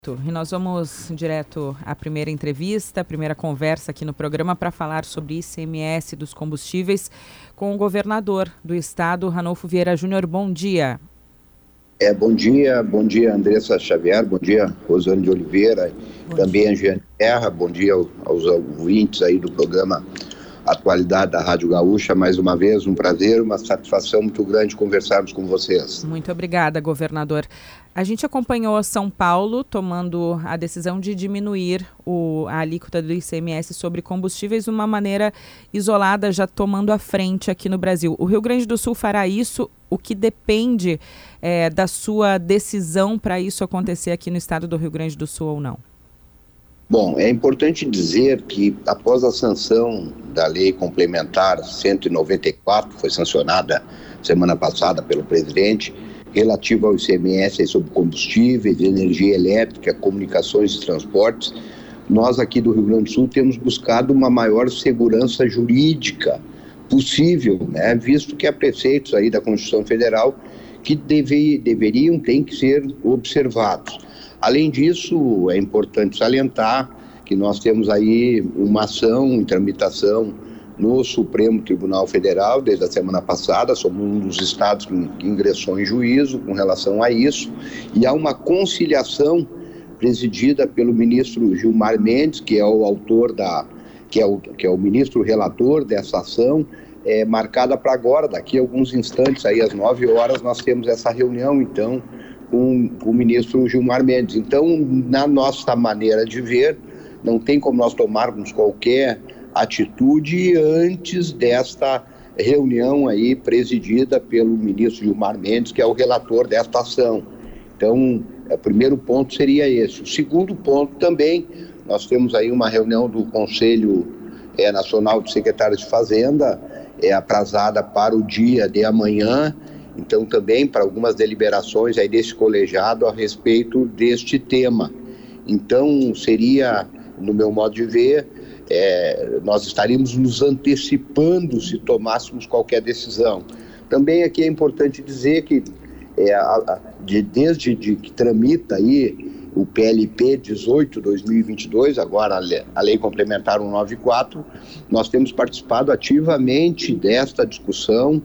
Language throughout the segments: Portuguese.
E nós vamos direto à primeira entrevista, à primeira conversa aqui no programa para falar sobre ICMS dos combustíveis com o governador do estado, Ranolfo Vieira Júnior. Bom dia. Bom dia Andressa Xavier, bom dia Rosane de Oliveira, também a Jeane Terra, bom dia aos ouvintes aí do programa Atualidade da Rádio Gaúcha. Mais uma vez, um prazer, uma satisfação muito grande conversarmos com vocês. Muito obrigada, governador. A gente acompanhou São Paulo tomando a decisão de diminuir a alíquota do ICMS sobre combustíveis de uma maneira isolada, já tomando a frente aqui no Brasil. O Rio Grande do Sul fará isso? O que depende da sua decisão para isso acontecer aqui no estado do Rio Grande do Sul ou não? Bom, é importante dizer que após a sanção da lei complementar 194, foi sancionada semana passada pelo presidente, relativa ao ICMS sobre combustíveis, energia elétrica, comunicações e transportes, nós aqui do Rio Grande do Sul temos buscado uma maior segurança jurídica possível, né? Visto que há preceitos aí da Constituição Federal que têm que ser observados. Além disso, é importante salientar que nós temos aí uma ação em tramitação no Supremo Tribunal Federal desde a semana passada. Somos um dos estados que ingressou em juízo com relação a isso, e há uma conciliação presidida pelo ministro Gilmar Mendes, que é o autor que é o ministro relator dessa ação, marcada para agora, daqui a alguns instantes, aí às 9 horas, nós temos essa reunião, então, com o ministro Gilmar Mendes. Então, na nossa maneira de ver, não tem como nós tomarmos qualquer atitude antes desta reunião aí presidida pelo ministro Gilmar Mendes, que é o relator desta ação. Então, o primeiro ponto seria esse. O segundo ponto também, nós temos aí uma reunião do Conselho Nacional de Secretários de Fazenda, aprazada para o dia de amanhã, então também para algumas deliberações aí desse colegiado a respeito deste tema. Então seria, no meu modo de ver, nós estaríamos nos antecipando se tomássemos qualquer decisão. Também aqui é importante dizer que desde que tramita aí o PLP 18/2022, agora a Lei Complementar 194, nós temos participado ativamente desta discussão.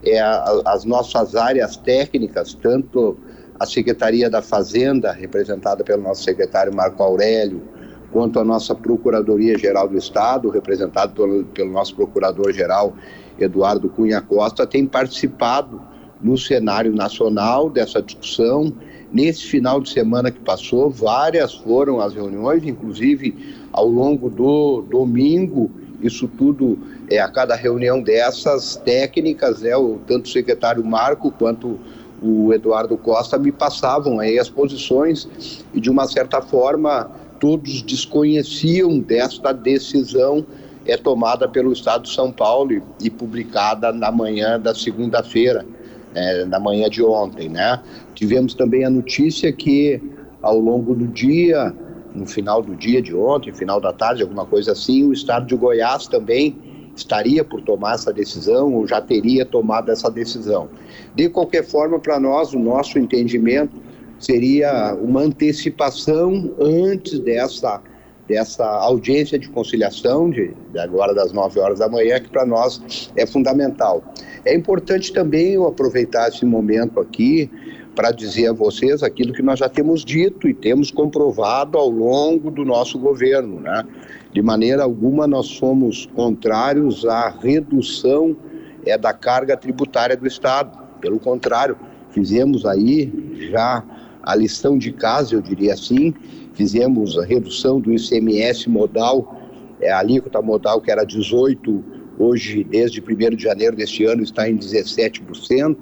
As nossas áreas técnicas, tanto a Secretaria da Fazenda, representada pelo nosso secretário Marco Aurélio, quanto a nossa Procuradoria-Geral do Estado, representada pelo nosso Procurador-Geral Eduardo Cunha Costa, tem participado no cenário nacional dessa discussão. Nesse final de semana que passou, várias foram as reuniões, inclusive ao longo do domingo. Isso tudo, a cada reunião dessas técnicas, tanto o secretário Marco quanto o Eduardo Costa me passavam aí as posições, e de uma certa forma todos desconheciam desta decisão tomada pelo Estado de São Paulo e publicada na manhã da segunda-feira, na manhã de ontem, né? Tivemos também a notícia que ao longo do dia, no final do dia de ontem, final da tarde, alguma coisa assim, o estado de Goiás também estaria por tomar essa decisão, ou já teria tomado essa decisão. De qualquer forma, para nós, o nosso entendimento seria uma antecipação antes dessa audiência de conciliação, agora das 9 horas da manhã, que para nós é fundamental. É importante também eu aproveitar esse momento aqui para dizer a vocês aquilo que nós já temos dito e temos comprovado ao longo do nosso governo, né? De maneira alguma nós somos contrários à redução da carga tributária do Estado. Pelo contrário, fizemos aí já a lição de casa, eu diria assim, fizemos a redução do ICMS modal, a alíquota modal que era 18%, hoje, desde 1º de janeiro deste ano, está em 17%.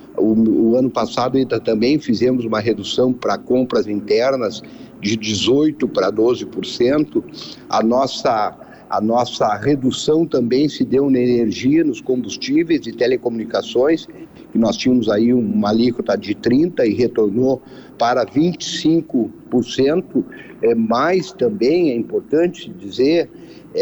O ano passado ainda também fizemos uma redução para compras internas de 18% para 12%. A nossa redução também se deu na energia, nos combustíveis e telecomunicações, que nós tínhamos aí uma alíquota de 30% e retornou para 25%, mas também é importante dizer,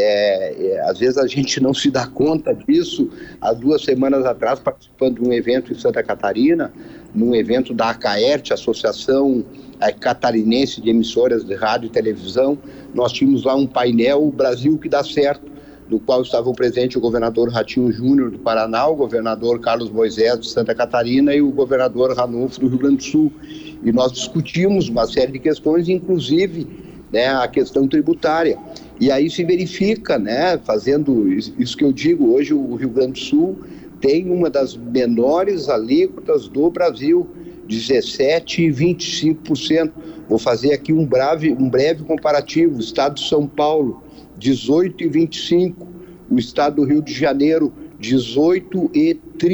às vezes a gente não se dá conta disso. Há 2 semanas atrás, participando de um evento em Santa Catarina, num evento da ACAERT, Associação Catarinense de Emissoras de Rádio e Televisão, nós tínhamos lá um painel, o Brasil que dá certo, do qual estavam presentes o governador Ratinho Júnior do Paraná, o governador Carlos Moisés de Santa Catarina e o governador Ranulfo do Rio Grande do Sul. E nós discutimos uma série de questões, inclusive, né, a questão tributária. E aí se verifica, né, fazendo isso que eu digo, hoje o Rio Grande do Sul tem uma das menores alíquotas do Brasil, 17% e 25%. Vou fazer aqui um breve comparativo. O estado de São Paulo, 18 e 25, o estado do Rio de Janeiro, 18 e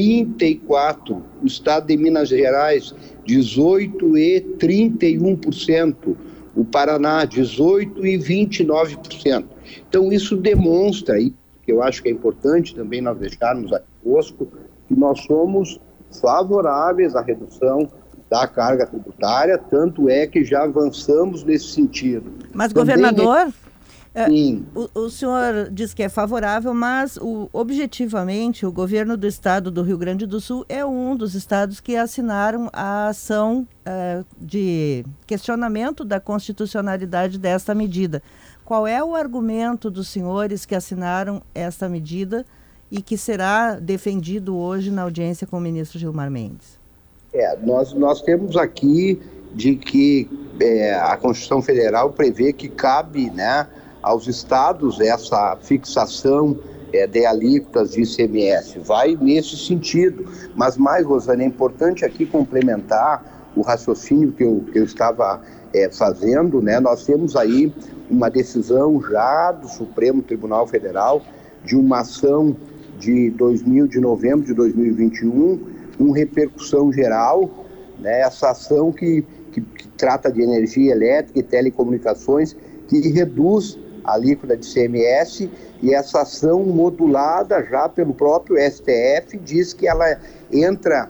34, o estado de Minas Gerais, 18 e 31%, o Paraná, 18 e 29%. Então isso demonstra, que eu acho que é importante também nós deixarmos aqui conosco, que nós somos favoráveis à redução da carga tributária, tanto é que já avançamos nesse sentido. Mas, também, governador... Sim. O senhor diz que é favorável, mas objetivamente o governo do estado do Rio Grande do Sul é um dos estados que assinaram a ação de questionamento da constitucionalidade desta medida. Qual é o argumento dos senhores que assinaram esta medida e que será defendido hoje na audiência com o ministro Gilmar Mendes? Nós temos aqui de que a Constituição Federal prevê que cabe, né, aos estados essa fixação de alíquotas de ICMS. Vai nesse sentido. Mas mais, Rosane, é importante aqui complementar o raciocínio que eu estava fazendo, né? Nós temos aí uma decisão já do Supremo Tribunal Federal de uma ação de novembro de 2021, com repercussão geral, né? Essa ação que trata de energia elétrica e telecomunicações, que reduz a alíquota de ICMS, e essa ação modulada já pelo próprio STF diz que ela entra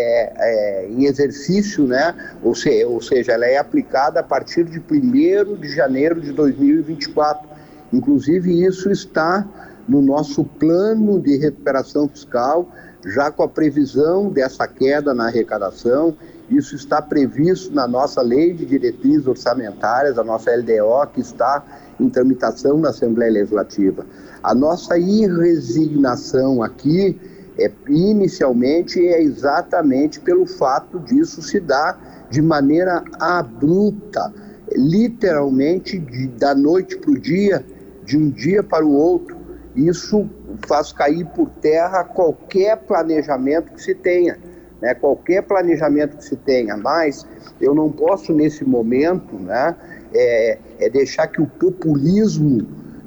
em exercício, né? Ou seja, ela é aplicada a partir de 1º de janeiro de 2024. Inclusive, isso está no nosso plano de recuperação fiscal, já com a previsão dessa queda na arrecadação. Isso está previsto na nossa Lei de Diretrizes Orçamentárias, a nossa LDO, que está em tramitação na Assembleia Legislativa. A nossa irresignação aqui, inicialmente, é exatamente pelo fato disso se dar de maneira abrupta, literalmente da noite para o dia, de um dia para o outro. Isso faz cair por terra qualquer planejamento que se tenha. Né, qualquer planejamento que se tenha, mas eu não posso nesse momento, né, deixar que o populismo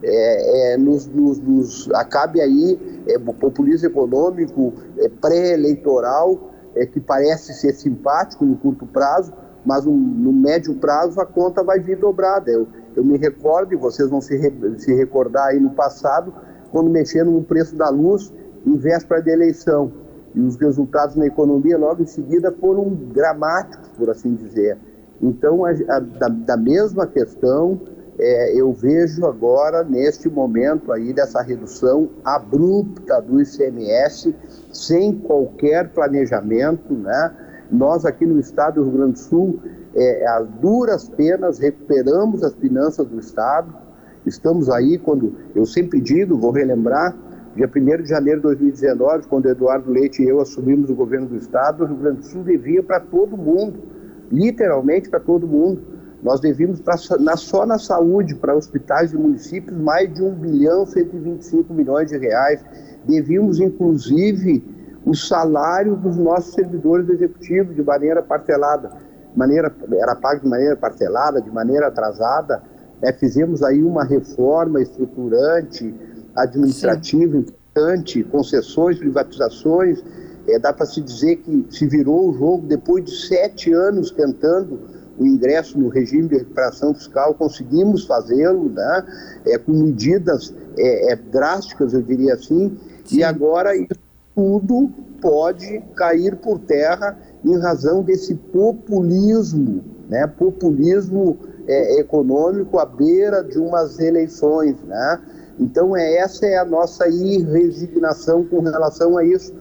nos acabe aí, o populismo econômico pré-eleitoral, que parece ser simpático no curto prazo, mas no médio prazo a conta vai vir dobrada. Eu me recordo, e vocês vão se recordar aí no passado, quando mexendo no preço da luz em véspera de eleição. E os resultados na economia logo em seguida foram dramáticos, por assim dizer. Então, da mesma questão, eu vejo agora, neste momento aí, dessa redução abrupta do ICMS, sem qualquer planejamento, né? Nós aqui no estado do Rio Grande do Sul, a duras penas, recuperamos as finanças do estado. Estamos aí, quando eu sempre digo, vou relembrar, dia 1º de janeiro de 2019, quando Eduardo Leite e eu assumimos o governo do estado, o Rio Grande do Sul devia para todo mundo, literalmente para todo mundo. Nós devíamos, só na saúde, para hospitais e municípios, mais de 1.125 bilhões de reais. Devíamos, inclusive, o salário dos nossos servidores executivos de maneira parcelada. Era pago de maneira parcelada, de maneira atrasada. Fizemos aí uma reforma estruturante, administrativa, importante, concessões, privatizações. Dá para se dizer que se virou o jogo depois de 7 anos tentando o ingresso no regime de recuperação fiscal. Conseguimos fazê-lo, né? Com medidas drásticas, eu diria assim. Sim. E agora tudo pode cair por terra em razão desse populismo, né? Populismo econômico à beira de umas eleições, né? Então, essa é a nossa irresignação com relação a isso.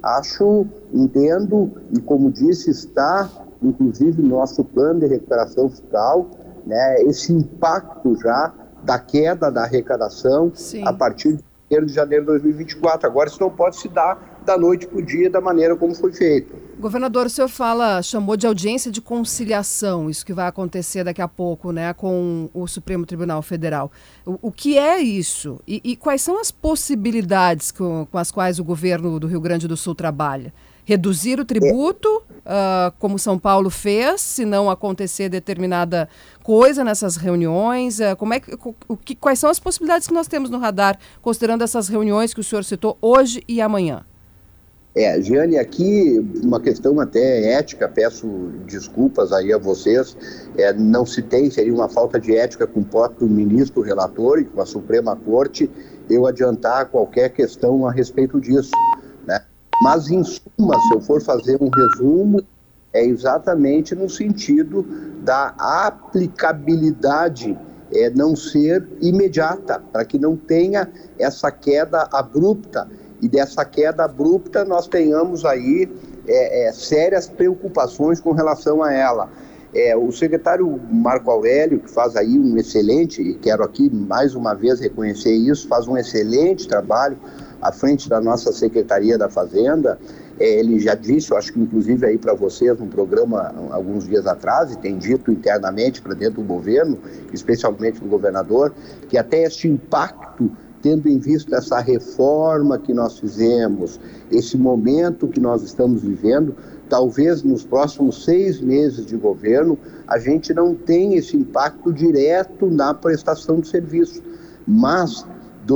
Entendo, e como disse, está, inclusive, no nosso plano de recuperação fiscal, né, esse impacto já da queda da arrecadação. Sim. A partir de 1º de janeiro de 2024. Agora, isso não pode se dar da noite para o dia, da maneira como foi feito. Governador, o senhor chamou de audiência de conciliação, isso que vai acontecer daqui a pouco, né, com o Supremo Tribunal Federal. O que é isso? E quais são as possibilidades com as quais o governo do Rio Grande do Sul trabalha? Reduzir o tributo, como São Paulo fez, se não acontecer determinada coisa nessas reuniões? Quais são as possibilidades que nós temos no radar, considerando essas reuniões que o senhor citou hoje e amanhã? Jeane, aqui uma questão até ética, peço desculpas aí a vocês, não se tem, seria uma falta de ética com o próprio ministro relator e com a Suprema Corte, eu adiantar qualquer questão a respeito disso, né? Mas, em suma, se eu for fazer um resumo, é exatamente no sentido da aplicabilidade não ser imediata, para que não tenha essa queda abrupta. E dessa queda abrupta nós tenhamos aí sérias preocupações com relação a ela. O secretário Marco Aurélio, que faz aí um excelente, e quero aqui mais uma vez reconhecer isso, faz um excelente trabalho à frente da nossa Secretaria da Fazenda. Ele já disse, eu acho que inclusive aí para vocês no programa alguns dias atrás, e tem dito internamente para dentro do governo, especialmente do governador, que até este impacto, tendo em vista essa reforma que nós fizemos, esse momento que nós estamos vivendo, talvez nos próximos 6 meses de governo, a gente não tenha esse impacto direto na prestação de serviço. Mas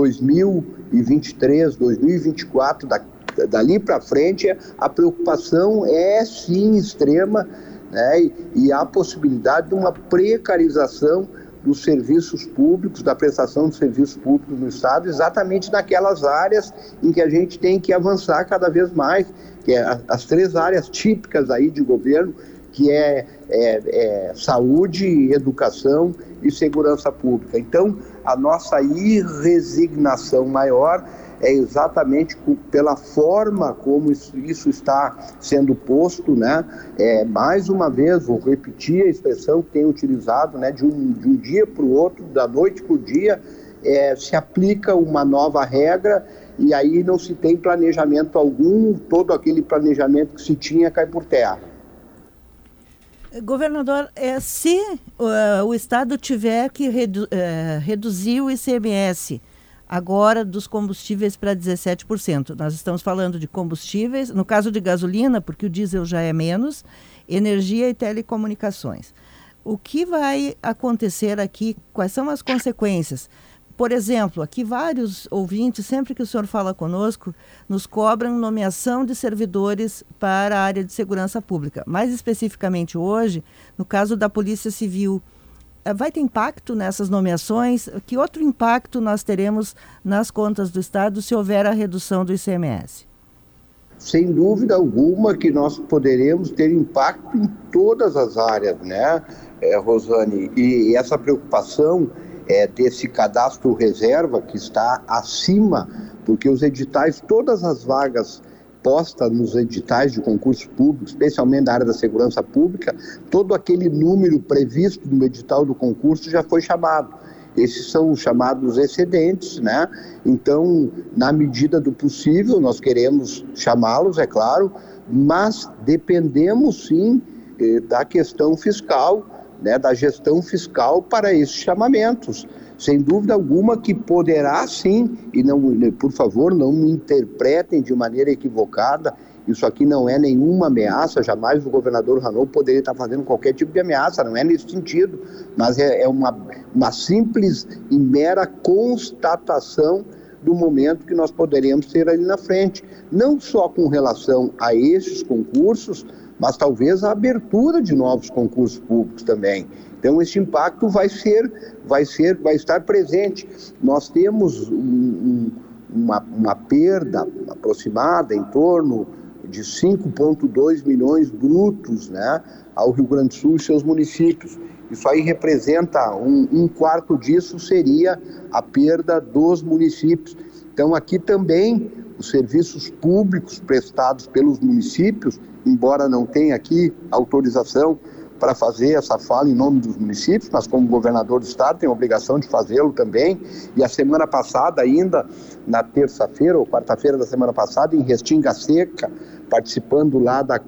2023, 2024, dali para frente, a preocupação é sim extrema, né? E há a possibilidade de uma precarização dos serviços públicos, da prestação de serviços públicos no Estado, exatamente naquelas áreas em que a gente tem que avançar cada vez mais, que é as 3 áreas típicas aí de governo, que é saúde, educação e segurança pública. Então, a nossa irresignação maior é exatamente pela forma como isso está sendo posto, né? Mais uma vez, vou repetir a expressão que tenho utilizado, né? De um dia para o outro, da noite para o dia, se aplica uma nova regra e aí não se tem planejamento algum, todo aquele planejamento que se tinha cai por terra. Governador, se o Estado tiver que reduzir o ICMS agora dos combustíveis para 17%. Nós estamos falando de combustíveis, no caso de gasolina, porque o diesel já é menos, energia e telecomunicações. O que vai acontecer aqui? Quais são as consequências? Por exemplo, aqui vários ouvintes, sempre que o senhor fala conosco, nos cobram nomeação de servidores para a área de segurança pública. Mais especificamente hoje, no caso da Polícia Civil, vai ter impacto nessas nomeações? Que outro impacto nós teremos nas contas do Estado se houver a redução do ICMS? Sem dúvida alguma que nós poderemos ter impacto em todas as áreas, né, Rosane? E essa preocupação desse cadastro reserva que está acima, porque os editais, todas as vagas postas nos editais de concurso público, especialmente da área da segurança pública, todo aquele número previsto no edital do concurso já foi chamado. Esses são os chamados excedentes, né? Então, na medida do possível, nós queremos chamá-los, é claro, mas dependemos sim da questão fiscal, né, da gestão fiscal para esses chamamentos. Sem dúvida alguma que poderá sim, e não, por favor, não me interpretem de maneira equivocada, isso aqui não é nenhuma ameaça, jamais o governador Ranouf poderia estar fazendo qualquer tipo de ameaça, não é nesse sentido, mas é uma simples e mera constatação do momento que nós poderemos ter ali na frente, não só com relação a esses concursos, mas talvez a abertura de novos concursos públicos também. Então, esse impacto vai estar presente. Nós temos uma perda aproximada em torno de 5,2 milhões brutos, né, ao Rio Grande do Sul e seus municípios. Isso aí representa um quarto disso seria a perda dos municípios. Então aqui também os serviços públicos prestados pelos municípios, embora não tenha aqui autorização para fazer essa fala em nome dos municípios, mas como governador do estado tem a obrigação de fazê-lo também. E a semana passada, ainda na terça-feira ou quarta-feira da semana passada, em Restinga Seca, participando lá do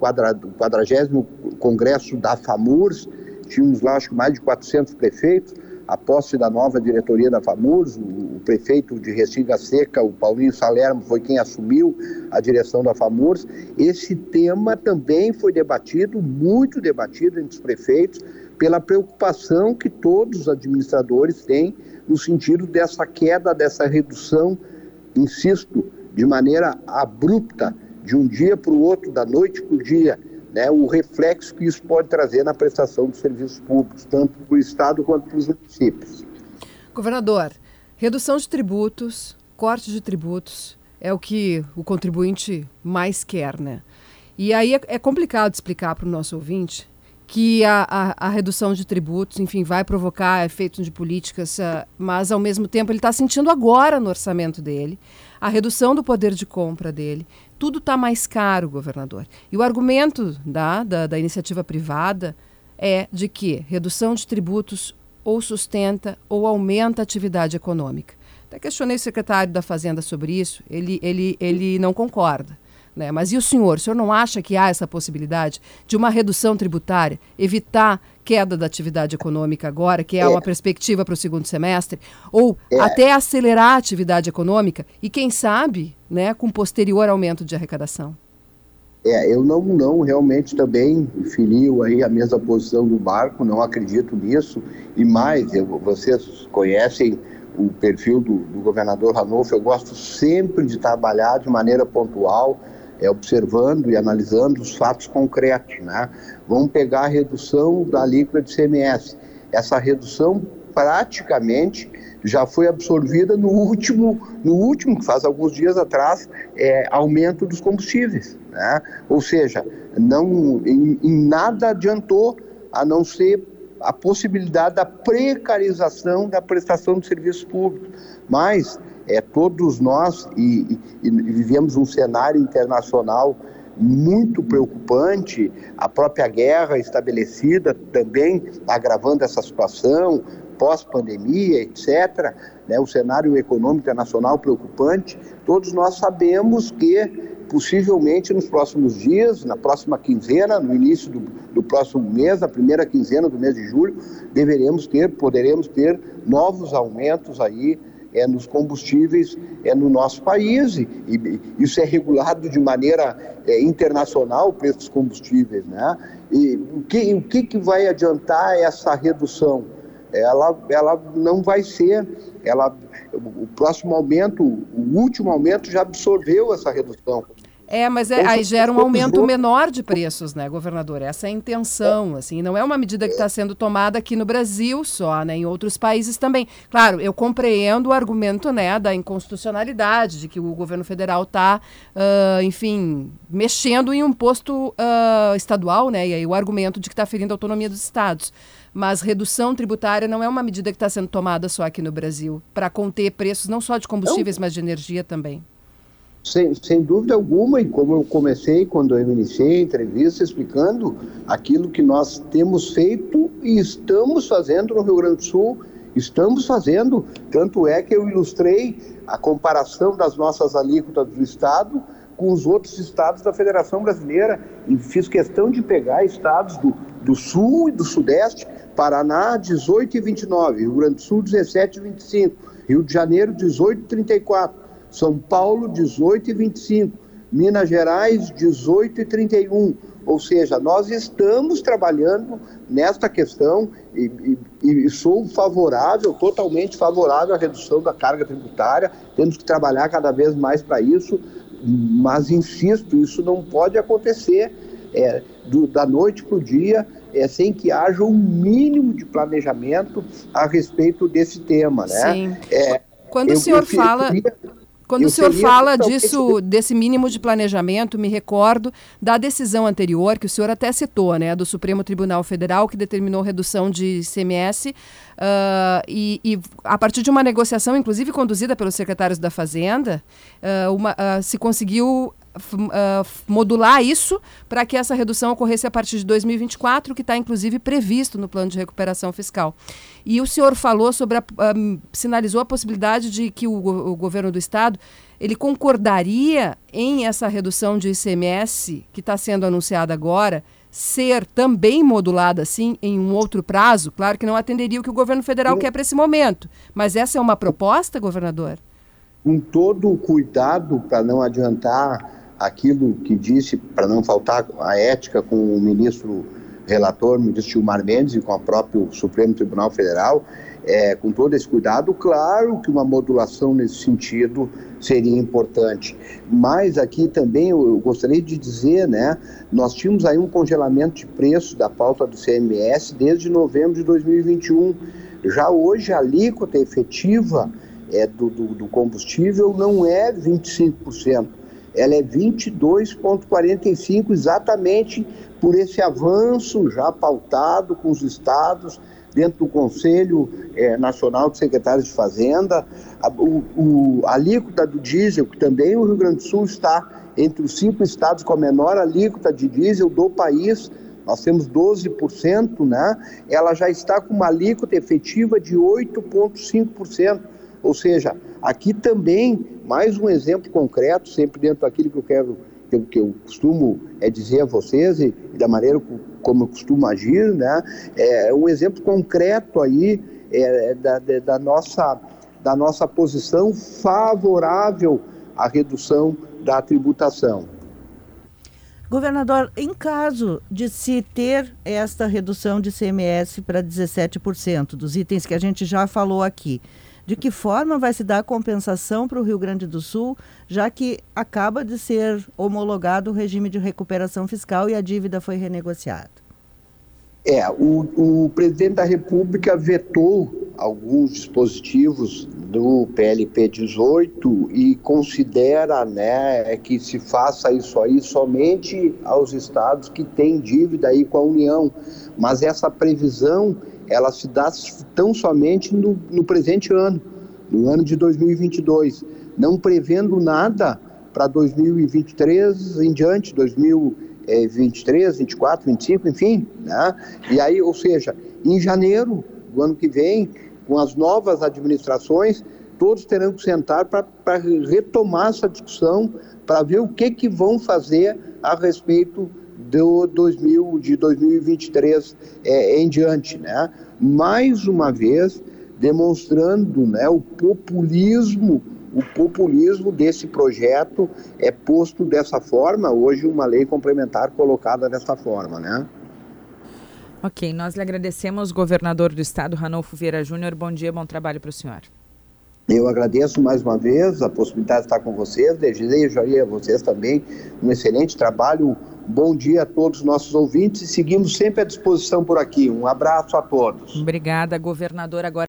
40º Congresso da FAMURS, tínhamos lá acho que mais de 400 prefeitos, a posse da nova diretoria da FAMURS, o prefeito de Restinga Seca, o Paulinho Salermo, foi quem assumiu a direção da FAMURS. Esse tema também foi debatido, muito debatido entre os prefeitos, pela preocupação que todos os administradores têm no sentido dessa queda, dessa redução, insisto, de maneira abrupta, de um dia para o outro, da noite para o dia, né, o reflexo que isso pode trazer na prestação dos serviços públicos, tanto para o Estado quanto para os municípios. Governador, redução de tributos, corte de tributos, é o que o contribuinte mais quer, né? E aí é complicado explicar para o nosso ouvinte que a redução de tributos, enfim, vai provocar efeitos de políticas, mas ao mesmo tempo ele está sentindo agora no orçamento dele a redução do poder de compra dele. Tudo está mais caro, governador. E o argumento da iniciativa privada é de que redução de tributos ou sustenta ou aumenta a atividade econômica. Até questionei o secretário da Fazenda sobre isso, ele não concorda. Né? Mas e o senhor não acha que há essa possibilidade de uma redução tributária, evitar queda da atividade econômica agora, que é uma perspectiva para o segundo semestre, ou até acelerar a atividade econômica e, quem sabe, né, com posterior aumento de arrecadação? Eu não realmente também filio aí a mesma posição do Marco, não acredito nisso, e mais, vocês conhecem o perfil do governador Ranolfo, eu gosto sempre de trabalhar de maneira pontual, observando e analisando os fatos concretos, né? Vamos pegar a redução da alíquota de ICMS. Essa redução praticamente já foi absorvida no último, que faz alguns dias atrás, aumento dos combustíveis, né? Ou seja, em nada adiantou, a não ser a possibilidade da precarização da prestação de serviços públicos. Mas todos nós e vivemos um cenário internacional muito preocupante, a própria guerra estabelecida também agravando essa situação, pós-pandemia, etc., né, o cenário econômico internacional preocupante. Todos nós sabemos que possivelmente nos próximos dias, na próxima quinzena, no início do próximo mês, na primeira quinzena do mês de julho, poderemos ter novos aumentos aí nos combustíveis no nosso país, e isso é regulado de maneira internacional, o preço dos combustíveis, né? E o que vai adiantar essa redução? Ela não vai ser, o próximo aumento, o último aumento já absorveu essa redução. Mas aí gera um aumento menor de preços, né, governador? Essa é a intenção, assim, não é uma medida que está sendo tomada aqui no Brasil só, né, em outros países também. Claro, eu compreendo o argumento, né, da inconstitucionalidade, de que o governo federal está, enfim, mexendo em um imposto estadual, né, e aí o argumento de que está ferindo a autonomia dos estados. Mas redução tributária não é uma medida que está sendo tomada só aqui no Brasil, para conter preços não só de combustíveis, mas de energia também. Sem dúvida alguma, e como eu comecei quando eu iniciei a entrevista explicando aquilo que nós temos feito e estamos fazendo no Rio Grande do Sul, tanto é que eu ilustrei a comparação das nossas alíquotas do Estado com os outros estados da Federação Brasileira, e fiz questão de pegar estados do Sul e do Sudeste, Paraná 18,29, Rio Grande do Sul 17,25, Rio de Janeiro 18,34, São Paulo, 18,25, Minas Gerais, 18,31. Ou seja, nós estamos trabalhando nesta questão e sou favorável, totalmente favorável à redução da carga tributária. Temos que trabalhar cada vez mais para isso, mas insisto, isso não pode acontecer da noite para o dia, sem que haja um mínimo de planejamento a respeito desse tema, né? Sim. Quando o senhor fala... Quando o senhor fala disso, desse mínimo de planejamento, me recordo da decisão anterior, que o senhor até citou, né, do Supremo Tribunal Federal, que determinou redução de ICMS, e a partir de uma negociação, inclusive conduzida pelos secretários da Fazenda, se conseguiu modular isso para que essa redução ocorresse a partir de 2024, que está inclusive previsto no plano de recuperação fiscal. E o senhor falou sinalizou a possibilidade de que o governo do estado ele concordaria em essa redução de ICMS que está sendo anunciada agora ser também modulada assim em um outro prazo. Claro que não atenderia o que o governo federal quer para esse momento, mas essa é uma proposta, governador? Com todo o cuidado para não adiantar aquilo que disse, para não faltar a ética com o ministro relator, o ministro Gilmar Mendes, e com o próprio Supremo Tribunal Federal, com todo esse cuidado, claro que uma modulação nesse sentido seria importante. Mas aqui também eu gostaria de dizer, né, nós tínhamos aí um congelamento de preço da pauta do ICMS desde novembro de 2021. Já hoje a alíquota efetiva do combustível não é 25%, ela é 22,45%, exatamente por esse avanço já pautado com os estados, dentro do Conselho Nacional de Secretários de Fazenda. A alíquota do diesel, que também o Rio Grande do Sul está entre os 5 estados com a menor alíquota de diesel do país, nós temos 12%, né? Ela já está com uma alíquota efetiva de 8,5%. Ou seja, aqui também, mais um exemplo concreto, sempre dentro daquilo que eu costumo dizer a vocês e da maneira como eu costumo agir, né? É um exemplo concreto aí da nossa posição favorável à redução da tributação. Governador, em caso de se ter esta redução de ICMS para 17% dos itens que a gente já falou aqui, de que forma vai se dar a compensação para o Rio Grande do Sul, já que acaba de ser homologado o regime de recuperação fiscal e a dívida foi renegociada? O presidente da República vetou alguns dispositivos do PLP 18 e considera, né, que se faça isso aí somente aos estados que têm dívida aí com a União. Mas essa previsão, ela se dá tão somente no presente ano, no ano de 2022, não prevendo nada para 2023 em diante, 2023, 24, 25, enfim, né? E aí, ou seja, em janeiro do ano que vem, com as novas administrações, todos terão que sentar para retomar essa discussão, para ver o que vão fazer a respeito de 2023 em diante, né? Mais uma vez, demonstrando, né, o populismo desse projeto posto dessa forma, hoje uma lei complementar colocada dessa forma, né? Ok, nós lhe agradecemos, governador do estado, Ranolfo Vieira Júnior. Bom dia, bom trabalho para o senhor. Eu agradeço mais uma vez a possibilidade de estar com vocês, desejo aí a vocês também um excelente trabalho, bom dia a todos os nossos ouvintes e seguimos sempre à disposição por aqui. Um abraço a todos. Obrigada, governador. Agora